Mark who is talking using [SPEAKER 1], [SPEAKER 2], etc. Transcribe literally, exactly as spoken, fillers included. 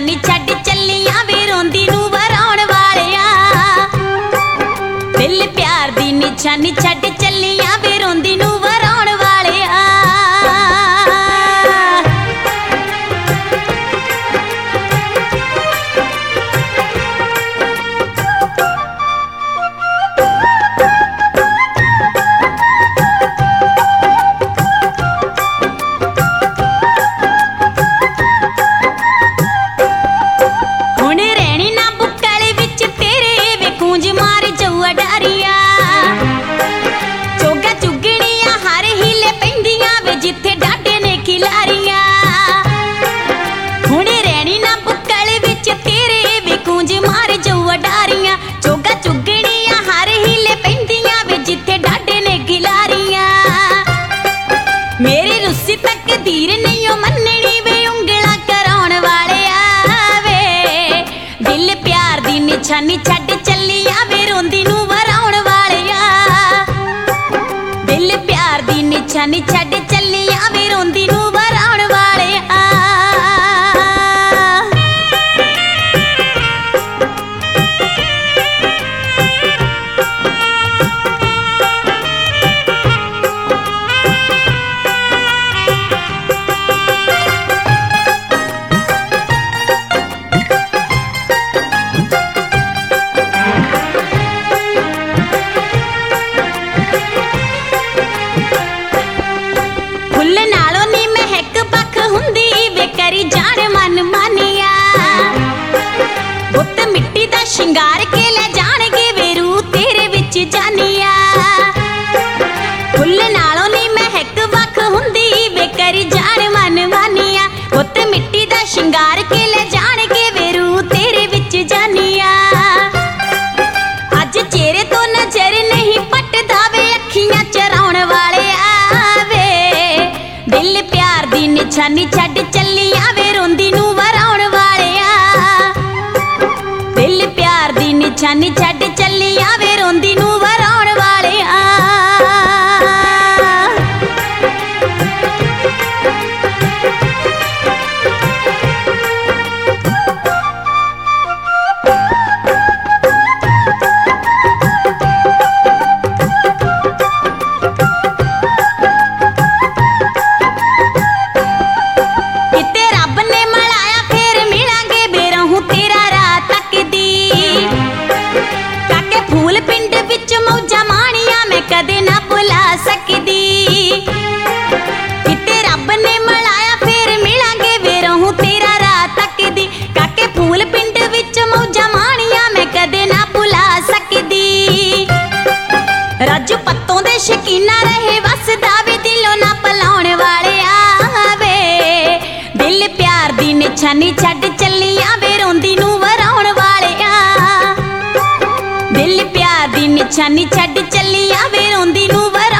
[SPEAKER 1] निशानी छड्ड चलियां वे रोंदी नूं वराउण वालिया। दिल प्यार दी निशानी छड्ड चलियां वे रोंदी नूं वराउण वालिया। मेरी रुस्सी तकदीर नहीं मननी वे उंगला कराउण वालिया वे। दिल प्यार दी निशानी छड्ड चलियां वे रोंदी नूं वराउण वालिया। दिल प्यार दी निशानी छड्ड चलियां वे रोंदी नूं वराउण वालिया। शिंगार के ले जाणगे वेरू तेरे विच जानिया। फुੱਲ नालों नी महक वख हुंदी वे करी जान मन मानिया। पुत मिट्टी दा शिंगार के ले जाणगे वेरू तेरे विच जानिया। अज चेहरे तो नजर नहीं पटदा वे अखियां चराउण वालिया वे। दिल प्यार दी निशानी छड्ड चलियां वे रोंदी नूं वराउण वालिया। दिल प्यार दी निशानी छड्ड चलियां वे रोंदी नूं वराउण वालिया। किते रब ने मलाया फेर मिलांगे बेरहूं तेरा राह तकदी। काके फूल पिंड विच मौजा माणिया मैं कदे ना भुला सकदी। किते रब ने मलाया फेर मिलांगे वे रहूं तेरा राह तकदी। काके फूल पिंड विच मौजा माणिया मैं कदे ना भुला सकदी। राजू पत्तों दे शकीना रहे वसदा वे दिलों ना भुलाउण वालिया वे। दिल प्यार दी निशानी छड्ड चलियां वे रोंदी नूं वराउण वालिया। दिल प्यार दी निशानी छड्ड चलियां वे रोंदी नूं वराउण